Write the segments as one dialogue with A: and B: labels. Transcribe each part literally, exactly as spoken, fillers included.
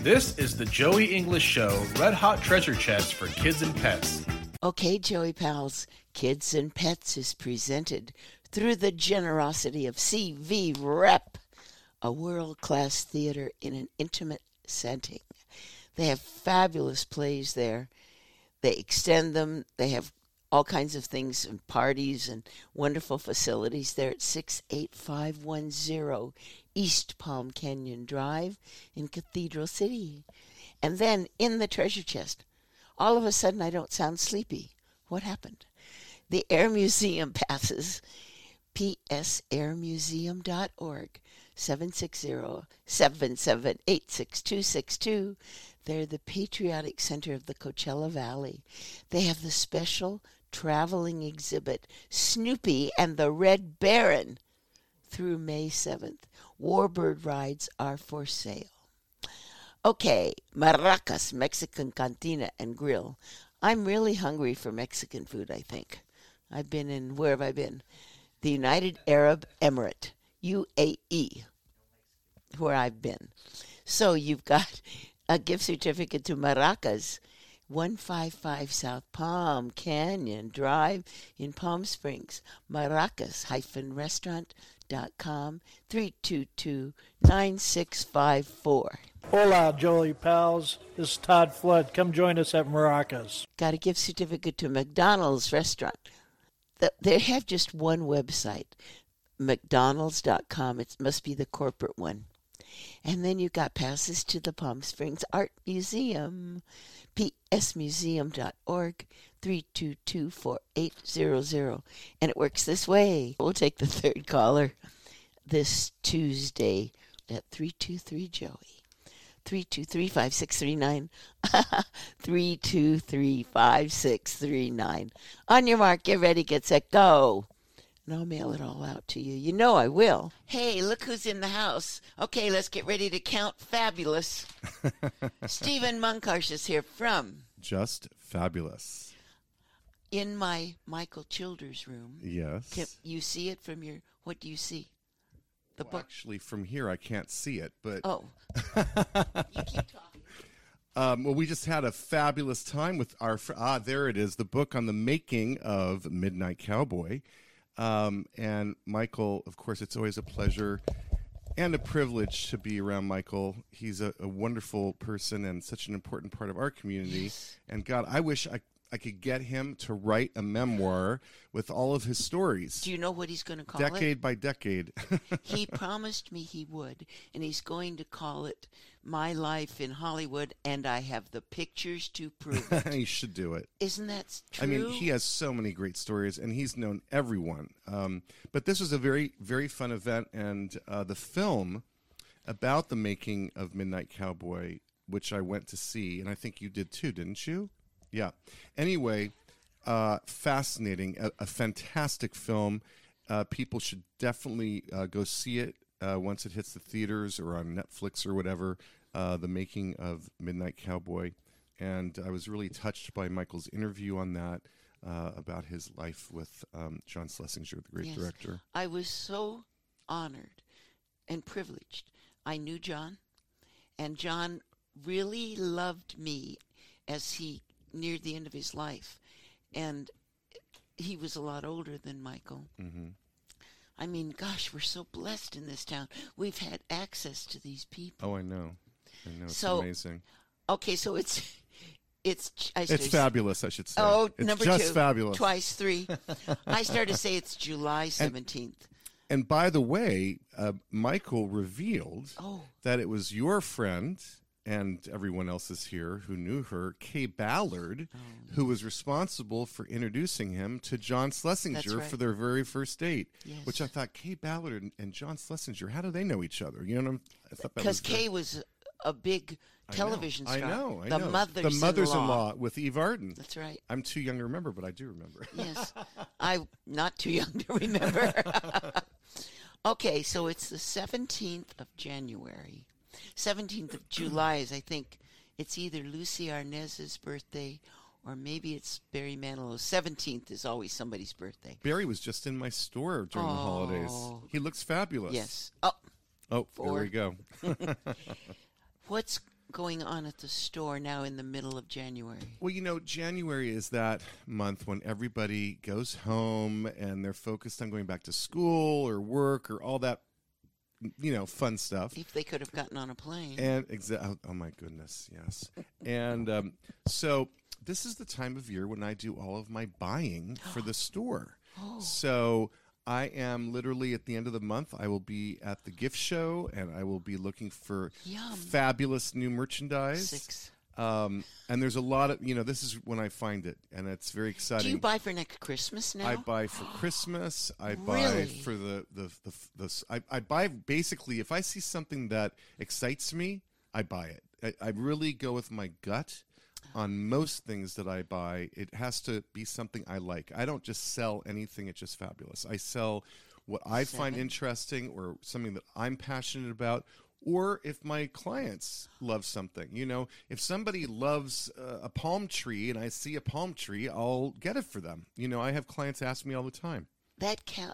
A: This is the Joey English Show, Red Hot Treasure Chest for Kids and Pets.
B: Okay, Joey Pals, Kids and Pets is presented through the generosity of C V Rep, a world-class theater in an intimate setting. They have fabulous plays there. They extend them. They have all kinds of things and parties and wonderful facilities there at six eight five one zero East Palm Canyon Drive in Cathedral City. And then in the treasure chest, all of a sudden I don't sound sleepy. What happened? The Air Museum passes, p s air museum dot org, seven six zero, seven seven eight, six two six two. They're the patriotic center of the Coachella Valley. They have the special traveling exhibit, Snoopy and the Red Baron, through May seventh. Warbird rides are for sale. Okay, Maracas Mexican Cantina and Grill. I'm really hungry for Mexican food, I think. I've been in, where have I been? The United Arab Emirate, U A E, where I've been. So you've got a gift certificate to Maracas, one fifty-five South Palm Canyon Drive in Palm Springs, maracas restaurant dot com, three two two, nine six five four.
C: Hola, Joey Pals. This is Todd Flood. Come join us at Maracas.
B: Got a gift certificate to McDonald's restaurant. They have just one website, mcdonalds dot com. It must be the corporate one. And then you got passes to the Palm Springs Art Museum, p s museum dot org, three two two, four eight zero zero. And it works this way. We'll take the third caller this Tuesday at three two three Joey. three two three, five six three nine. three two three, five six three nine. On your mark, get ready, get set, go. And I'll mail it all out to you. You know I will. Hey, look who's in the house. Okay, let's get ready to count fabulous. Stephen Munkarsh is here from
D: Just Fabulous.
B: In my Michael Childers room.
D: Yes.
B: Can you see it from your, what do you see? The
D: well,
B: book.
D: Actually, from here I can't see it, but...
B: Oh. You keep talking.
D: Um, well, we just had a fabulous time with our... Fr- ah, there it is, the book on the making of Midnight Cowboy. Um, and Michael, of course, it's always a pleasure and a privilege to be around Michael. He's a, a wonderful person and such an important part of our community.
B: Yes.
D: And God, I wish I, I could get him to write a memoir with all of his stories.
B: Do you know what he's going to call
D: decade
B: it?
D: Decade by decade.
B: He promised me he would, and he's going to call it My Life in Hollywood, and I have the pictures to prove it.
D: He should do it.
B: Isn't that true?
D: I mean, he has so many great stories, and he's known everyone. Um, but this was a very, very fun event, and uh, the film about the making of Midnight Cowboy, which I went to see, and I think you did too, didn't you? Yeah. Anyway, uh, fascinating, a, a fantastic film. Uh, people should definitely uh, go see it uh, once it hits the theaters or on Netflix or whatever, uh, the making of Midnight Cowboy. And I was really touched by Michael's interview on that, uh, about his life with um, John Schlesinger, the great
B: Yes.
D: director.
B: I was so honored and privileged. I knew John, and John really loved me as he neared the end of his life. And he was a lot older than Michael.
D: Mm-hmm.
B: I mean, gosh, we're so blessed in this town. We've had access to these people.
D: Oh, I know. I know. It's
B: So,
D: amazing.
B: Okay, so it's it's I
D: It's
B: started-
D: fabulous, I should say.
B: Oh,
D: it's
B: number
D: just
B: two,
D: fabulous.
B: twice three. I started to say it's July seventeenth.
D: And by the way, uh, Michael revealed
B: Oh.
D: that it was your friend and everyone else is here who knew her, Kay Ballard,
B: Oh.
D: who was responsible for introducing him to John Schlesinger
B: That's right.
D: for their very first date.
B: Yes.
D: Which I thought, Kay Ballard and, and John Schlesinger, how do they know each other? You know what I'm, I thought that
B: Because
D: was
B: Kay was a big
D: I know.
B: television
D: I
B: star.
D: know, I
B: the
D: know.
B: Mothers-in-Law.
D: The mothers-in-law with Eve Arden.
B: That's right.
D: I'm too young to remember, but I do remember.
B: Yes. I'm not too young to remember. Okay, so it's the seventeenth of January. seventeenth of July is, I think, it's either Lucy Arnez's birthday or maybe it's Barry Manilow's. seventeenth is always somebody's birthday.
D: Barry was just in my store during
B: Oh.
D: the holidays. He looks fabulous.
B: Yes. Oh,
D: Oh,
B: Four.
D: there we go.
B: what's going on at the store now in the middle of January?
D: Well, you know, January is that month when everybody goes home and they're focused on going back to school or work or all that, you know, fun stuff.
B: If they could have gotten on a plane.
D: And exa- oh, oh my goodness, yes. And um, so this is the time of year when I do all of my buying for the store.
B: Oh.
D: So I am literally at the end of the month, I will be at the gift show and I will be looking for
B: Yum.
D: fabulous new merchandise.
B: Six.
D: Um, and there's a lot of, you know, this is when I find it, and it's very exciting.
B: Do you buy for next Christmas now?
D: I buy for Christmas. I buy
B: Really?
D: for the, the, the, the I, I buy basically, if I see something that excites me, I buy it. I, I really go with my gut on most things that I buy. It has to be something I like. I don't just sell anything at Just Fabulous. I sell what I find
B: Seven.
D: interesting or something that I'm passionate about. Or if my clients love something, you know, if somebody loves uh, a palm tree and I see a palm tree, I'll get it for them. You know, I have clients ask me all the time.
B: That ca-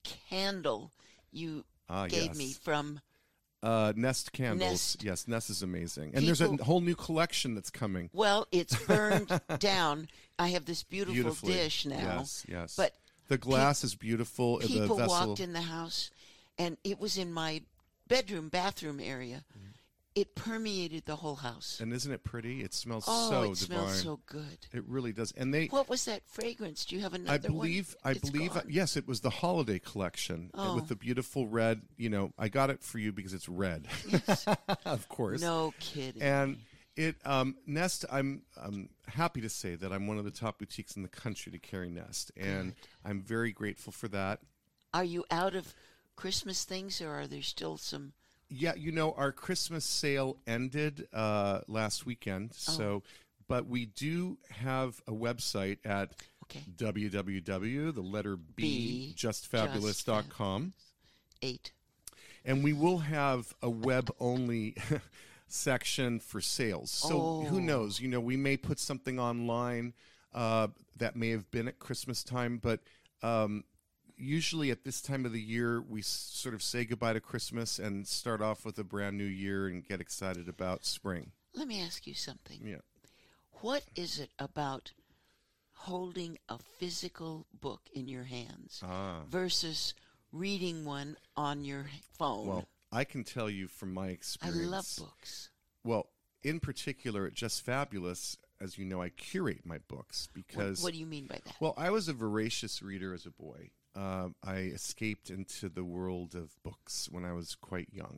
B: candle you
D: Ah,
B: gave
D: yes.
B: me from
D: Uh, Nest candles.
B: Nest.
D: Yes, Nest is amazing. And there's a
B: People-
D: whole new collection that's coming.
B: well, it's burned down. I have this beautiful
D: Beautifully.
B: dish now.
D: Yes, yes.
B: But
D: the glass is beautiful. The
B: people
D: vessel.
B: walked in the house, and it was in my bedroom, bathroom area. It permeated the whole house.
D: And isn't it pretty? It smells
B: oh,
D: so
B: it
D: divine.
B: smells so good.
D: It really does. And they,
B: What was that fragrance? Do you have another
D: I believe,
B: one?
D: I
B: It's
D: believe,
B: gone.
D: yes, it was the holiday collection uh,
B: Oh.
D: with the beautiful red. You know, I got it for you because it's red,
B: Yes.
D: of course.
B: No kidding.
D: And it um, Nest, I'm I'm happy to say that I'm one of the top boutiques in the country to carry Nest, and I'm very grateful for that.
B: Are you out of Christmas things, or are there still some?
D: Yeah, you know, our Christmas sale ended uh, last weekend, so but we do have a website at
B: Okay.
D: www, the letter B,
B: B,
D: just fabulous dot com.
B: Eight.
D: And we will have a web-only section for sales. So who
B: Oh.
D: knows? You know, we may put something online uh, that may have been at Christmas time, but um, usually at this time of the year, we s- sort of say goodbye to Christmas and start off with a brand new year and get excited about spring.
B: Let me ask you something.
D: Yeah.
B: What is it about holding a physical book in your hands
D: Ah.
B: versus reading one on your phone?
D: Well, I can tell you from my
B: I
D: experience.
B: love books.
D: Well, in particular, at Just Fabulous, as you know, I curate my books
B: What,
D: because.
B: what do you mean by that?
D: Well, I was a voracious reader as a boy. Um, I escaped into the world of books when I was quite young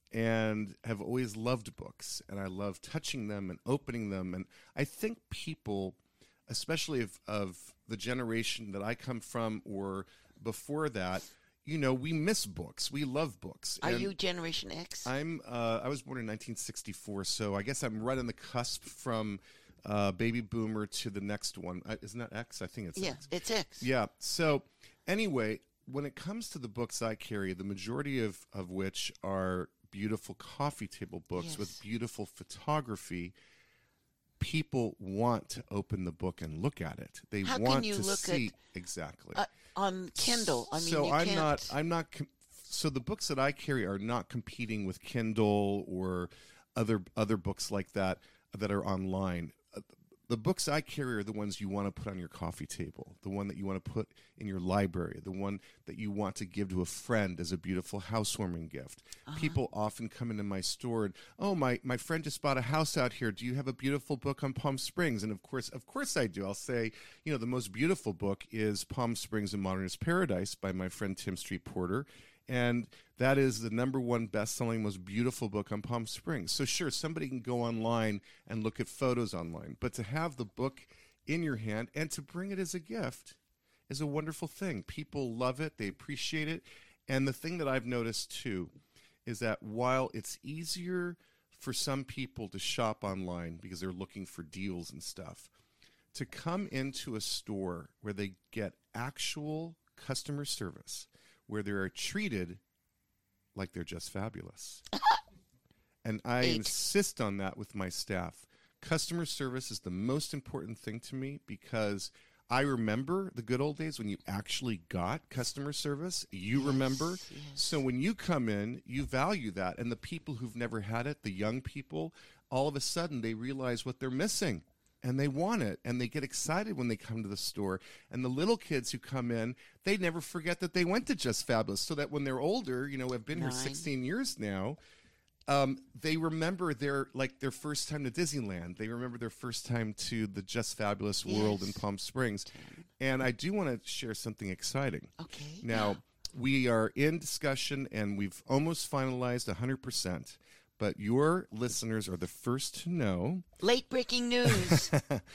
D: and have always loved books. And I love touching them and opening them. And I think people, especially of, of the generation that I come from or before that, you know, we miss books. We love books.
B: Are
D: And
B: you Generation X?
D: I'm. Uh, I was born in nineteen sixty-four, so I guess I'm right on the cusp from uh, baby boomer to the next one. Uh, isn't that X? I think it's
B: yeah,
D: X.
B: it's X.
D: Yeah. So anyway, when it comes to the books I carry, the majority of, of which are beautiful coffee table books
B: Yes.
D: with beautiful photography, people want to open the book and look at it. They
B: How can
D: want
B: you
D: to
B: look
D: see
B: at-
D: exactly.
B: Uh, on Kindle, I mean,
D: so
B: you
D: I'm
B: can't.
D: not. I'm not. Com- so the books that I carry are not competing with Kindle or other other books like that that are online. Uh, The books I carry are the ones you want to put on your coffee table, the one that you want to put in your library, the one that you want to give to a friend as a beautiful housewarming gift.
B: Uh-huh.
D: People often come into my store and, oh, my, my friend just bought a house out here. Do you have a beautiful book on Palm Springs? And of course, of course I do. I'll say, you know, the most beautiful book is Palm Springs and Modernist Paradise by my friend Tim Street Porter. And that is the number one best-selling, most beautiful book on Palm Springs. So sure, somebody can go online and look at photos online, but to have the book in your hand and to bring it as a gift is a wonderful thing. People love it. They appreciate it. And the thing that I've noticed, too, is that while it's easier for some people to shop online because they're looking for deals and stuff, to come into a store where they get actual customer service, where they are treated like they're just fabulous. And I
B: Eight.
D: insist on that with my staff. Customer service is the most important thing to me because I remember the good old days when you actually got customer service. You yes, remember. Yes. So when you come in, you value that. And the people who've never had it, the young people, all of a sudden they realize what they're missing. And they want it, and they get excited when they come to the store. And the little kids who come in, they never forget that they went to Just Fabulous, so that when they're older, you know, have been Nine. here sixteen years now, um, they remember their like their first time to Disneyland. They remember their first time to the Just Fabulous yes. World in Palm Springs. And I do want to share something exciting.
B: Okay.
D: Now, we are in discussion, and we've almost finalized one hundred percent. But your listeners are the first to know.
B: Late breaking news.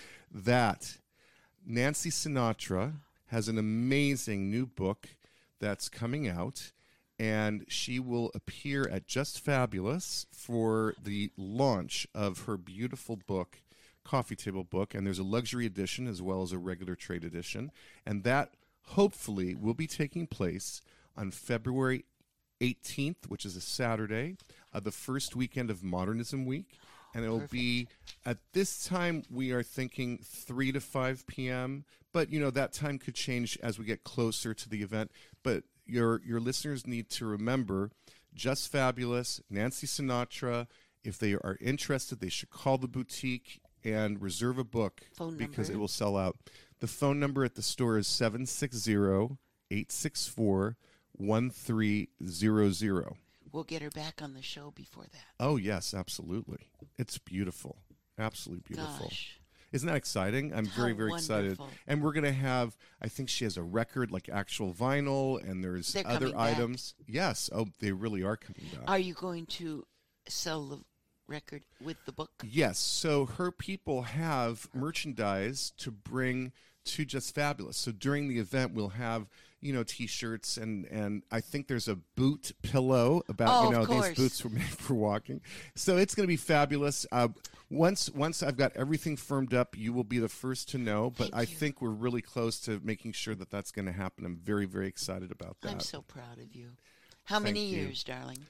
D: that Nancy Sinatra has an amazing new book that's coming out. And she will appear at Just Fabulous for the launch of her beautiful book, coffee table book. And there's a luxury edition as well as a regular trade edition. And that hopefully will be taking place on February eighteenth, which is a Saturday, uh, the first weekend of Modernism Week. And it'll Perfect. be, at this time, we are thinking three to five p.m., but, you know, that time could change as we get closer to the event. But your your listeners need to remember, Just Fabulous, Nancy Sinatra. If they are interested, they should call the boutique and reserve a book
B: phone
D: because
B: number.
D: It will sell out. The phone number at the store is seven six zero, eight six four, one three zero zero.
B: We'll get her back on the show before that.
D: Oh, yes, absolutely. It's beautiful. Absolutely beautiful.
B: Gosh.
D: Isn't that exciting? I'm
B: How
D: very, very
B: wonderful.
D: excited. And we're going to have, I think she has a record, like actual vinyl, and there's
B: They're
D: other
B: coming back.
D: items. Yes. Oh, they really are coming back.
B: Are you going to sell the record with the book?
D: Yes. So her people have merchandise to bring to Just Fabulous. So during the event, we'll have, you know, T-shirts, and, and I think there's a boot pillow about,
B: oh,
D: you know,
B: of course.
D: these boots were made for walking. So it's going to be fabulous. Uh, once once I've got everything firmed up, you will be the first to know. But
B: Thank
D: I
B: you.
D: think we're really close to making sure that that's going to happen. I'm very, very excited about that.
B: I'm so proud of you. How
D: Thank
B: many
D: you.
B: years, darling?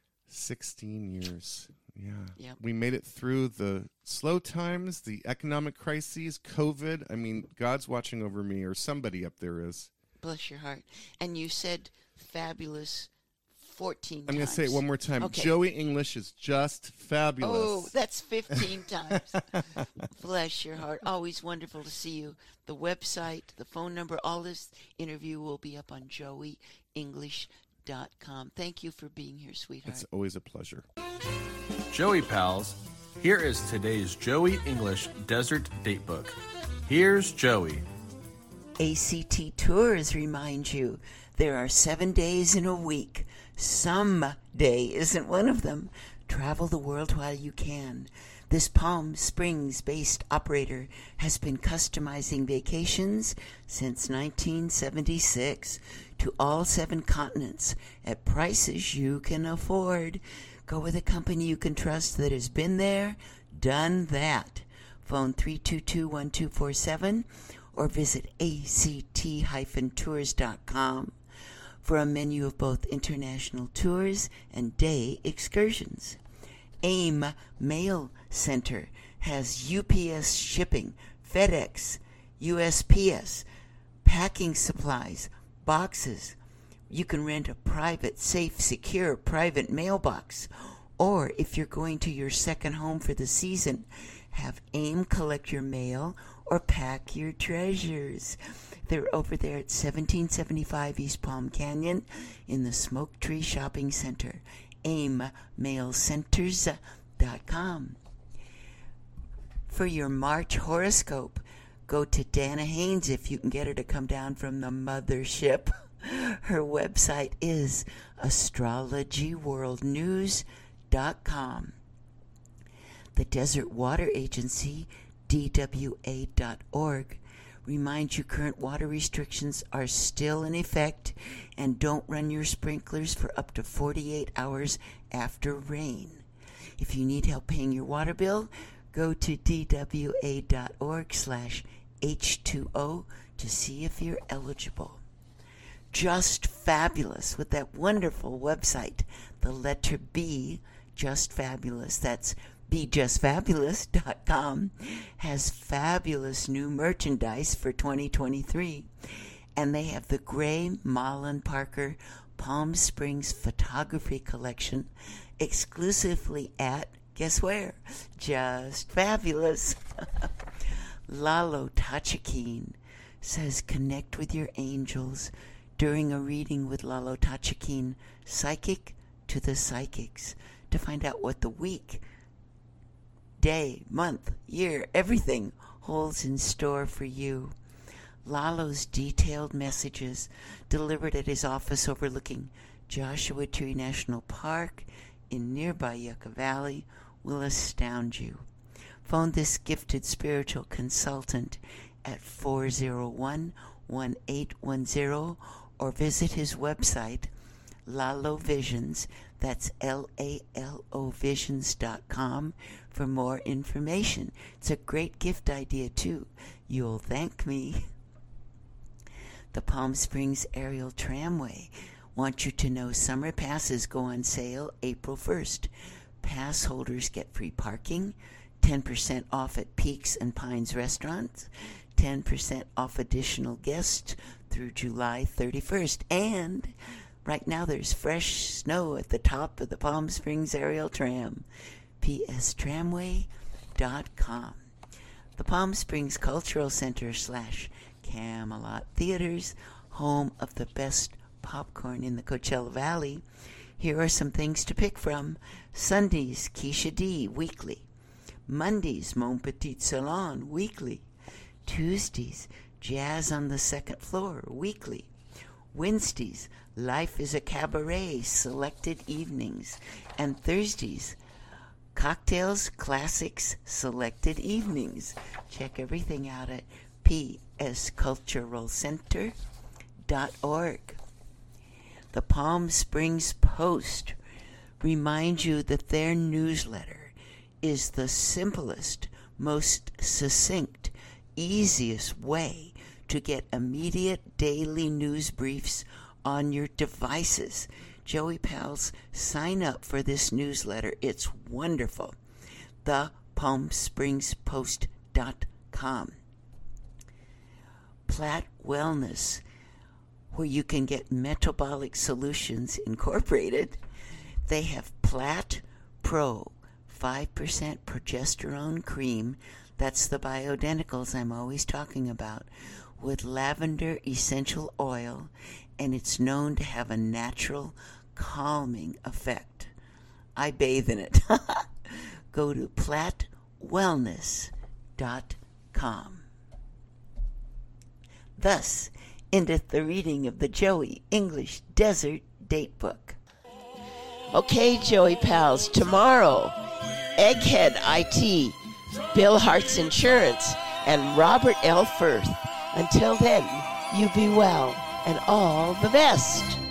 D: sixteen years. Yeah.
B: Yep.
D: We made it through the slow times, the economic crises, COVID. I mean, God's watching over me, or somebody up there is.
B: Bless your heart. And you said fabulous fourteen
D: I'm
B: times.
D: going to say it one more time.
B: Okay.
D: Joey English is just fabulous.
B: Oh, that's fifteen times. Bless your heart. Always wonderful to see you. The website, the phone number, all this interview will be up on joey english dot com. Thank you for being here, sweetheart.
D: It's always a pleasure.
A: Joey Pals, here is today's Joey English Desert Datebook. Here's Joey.
B: A C T Tours remind you there are seven days in a week. Some day isn't one of them. Travel the world while you can. This Palm Springs-based operator has been customizing vacations since nineteen seventy-six to all seven continents at prices you can afford. Go with a company you can trust that has been there, done that. Phone three two two, one two four seven or visit A C T tours dot com for a menu of both international tours and day excursions. AIM Mail Center has U P S shipping, FedEx, U S P S, packing supplies, boxes. You can rent a private, safe, secure private mailbox. Or if you're going to your second home for the season, have AIM collect your mail or pack your treasures. They're over there at seventeen seventy-five East Palm Canyon in the Smoke Tree Shopping Center. aim mail centers dot com. For your March horoscope, go to Dana Haynes if you can get her to come down from the mothership. Her website is astrology world news dot com. The Desert Water Agency, D W A dot org, reminds you current water restrictions are still in effect and don't run your sprinklers for up to forty-eight hours after rain. If you need help paying your water bill, go to D W A dot org slash H two O to see if you're eligible. Just Fabulous with that wonderful website, the letter B, Just Fabulous. That's be just fabulous dot com has fabulous new merchandise for twenty twenty-three, and they have the Gray Mullen Parker Palm Springs Photography Collection exclusively at, guess where? Just Fabulous. Lalo Tachikine says connect with your angels during a reading with Lalo Tachikine, psychic to the psychics, to find out what the week, day, month, year, everything holds in store for you. Lalo's detailed messages delivered at his office overlooking Joshua Tree National Park in nearby Yucca Valley will astound you. Phone this gifted spiritual consultant at four oh one, one eight one zero or visit his website, Lalo Visions, that's L A L O visions dot com, for more information. It's a great gift idea, too. You'll thank me. The Palm Springs Aerial Tramway want you to know summer passes go on sale April first. Pass holders get free parking, ten percent off at Peaks and Pines restaurants, ten percent off additional guests through July thirty-first. And right now there's fresh snow at the top of the Palm Springs Aerial Tram. P S tramway dot com. The Palm Springs Cultural Center slash Camelot Theaters, home of the best popcorn in the Coachella Valley. Here are some things to pick from. Sundays, Keisha D, weekly. Mondays, Mon Petit Salon, weekly. Tuesdays, Jazz on the Second Floor, weekly. Wednesdays, Life is a Cabaret, selected evenings. And Thursdays, Cocktails, Classics, selected evenings. Check everything out at p s cultural center dot org. The Palm Springs Post reminds you that their newsletter is the simplest, most succinct, easiest way to get immediate daily news briefs on your devices. Joey Pals, sign up for this newsletter. It's wonderful. the palm springs post dot com. Platt Wellness, where you can get Metabolic Solutions Incorporated. They have Platt Pro, five percent progesterone cream. That's the bioidenticals I'm always talking about, with lavender essential oil, and it's known to have a natural calming effect. I bathe in it. Go to platt wellness dot com. Thus endeth the reading of the Joey English Desert Date Book.
E: Okay, Joey Pals, tomorrow, Egghead I T, Bill Hart's Insurance, and Robert L. Firth. Until then, you be well and all the best.